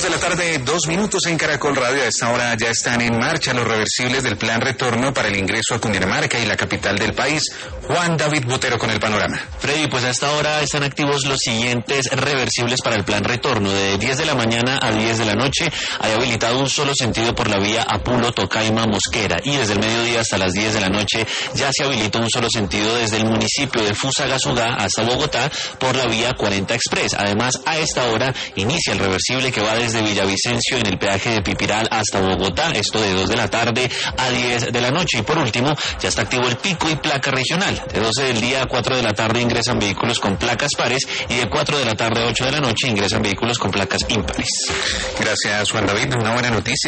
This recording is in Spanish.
de la tarde, 2 minutos en Caracol Radio. A esta hora ya están en marcha los reversibles del plan retorno para el ingreso a Cundinamarca y la capital del país. Juan David Botero con el panorama. Freddy, pues a esta hora están activos los siguientes reversibles para el plan retorno. De 10 de la mañana a 10 de la noche hay habilitado un solo sentido por la vía Apulo, Tocaima, Mosquera. Y desde el mediodía hasta las 10 de la noche ya se habilita un solo sentido desde el municipio de Fusagasugá hasta Bogotá por la vía 40 Express. Además, a esta hora inicia el reversible que va desde Villavicencio en el peaje de Pipiral hasta Bogotá, esto de 2 de la tarde a 10 de la noche. Y por último, ya está activo el pico y placa regional. De 12 del día a 4 de la tarde ingresan vehículos con placas pares y de 4 de la tarde a 8 de la noche ingresan vehículos con placas impares. Gracias, Juan David. Una buena noticia.